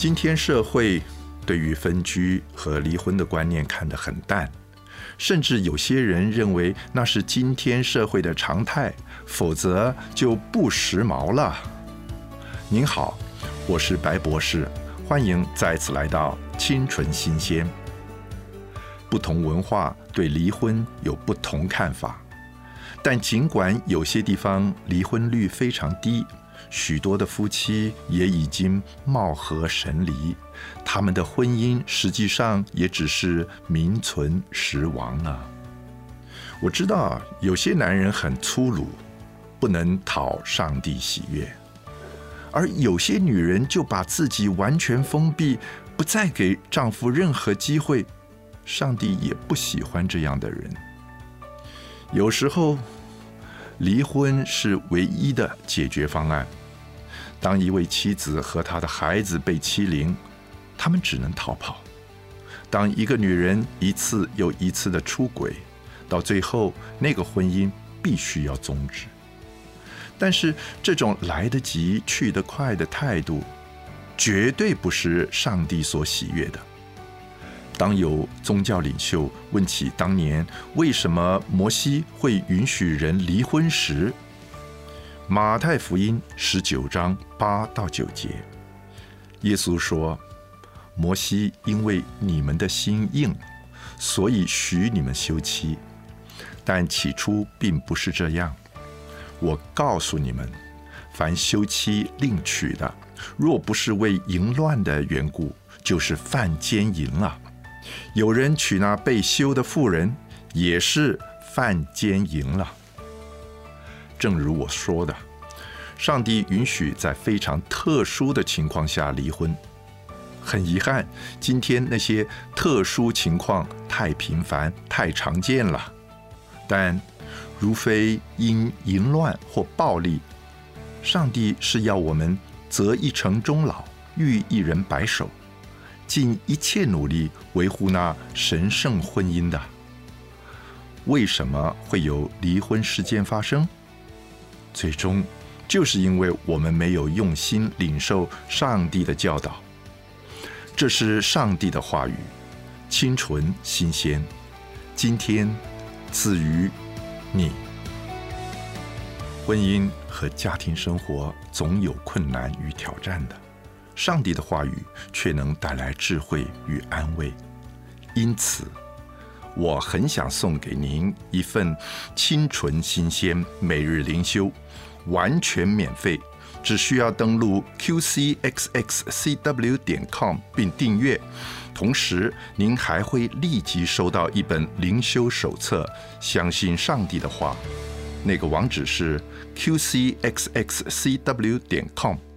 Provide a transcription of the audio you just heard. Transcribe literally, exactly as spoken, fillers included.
今天社会对于分居和离婚的观念看得很淡，甚至有些人认为那是今天社会的常态，否则就不时髦了。您好，我是白博士，欢迎再次来到清纯新鲜。不同文化对离婚有不同看法，但尽管有些地方离婚率非常低，许多的夫妻也已经貌合神离，他们的婚姻实际上也只是名存实亡了。我知道有些男人很粗鲁，不能讨上帝喜悦，而有些女人就把自己完全封闭，不再给丈夫任何机会，上帝也不喜欢这样的人。有时候离婚是唯一的解决方案。当一位妻子和她的孩子被欺凌，他们只能逃跑。当一个女人一次又一次的出轨，到最后那个婚姻必须要终止。但是这种来得及去得快的态度，绝对不是上帝所喜悦的。当有宗教领袖问起当年为什么摩西会允许人离婚时，马太福音十九章八到九节，耶稣说：摩西因为你们的心硬，所以许你们休妻，但起初并不是这样。我告诉你们，凡休妻另娶的，若不是为淫乱的缘故，就是犯奸淫了。有人娶那被休的妇人，也是犯奸淫了。正如我说的，上帝允许在非常特殊的情况下离婚。很遗憾，今天那些特殊情况太频繁、太常见了。但如非因淫乱或暴力，上帝是要我们择一城终老，育一人白首，尽一切努力维护那神圣婚姻的。为什么会有离婚事件发生？最终就是因为我们没有用心领受上帝的教导。这是上帝的话语，清纯新鲜，今天赐予你。婚姻和家庭生活总有困难与挑战的，上帝的话语却能带来智慧与安慰。因此我很想送给您一份清纯新鲜每日灵修，完全免费，只需要登录 Q C X X C W 点 com 并订阅。同时您还会立即收到一本灵修手册，相信上帝的话。那个网址是 Q C X X C W 点 com。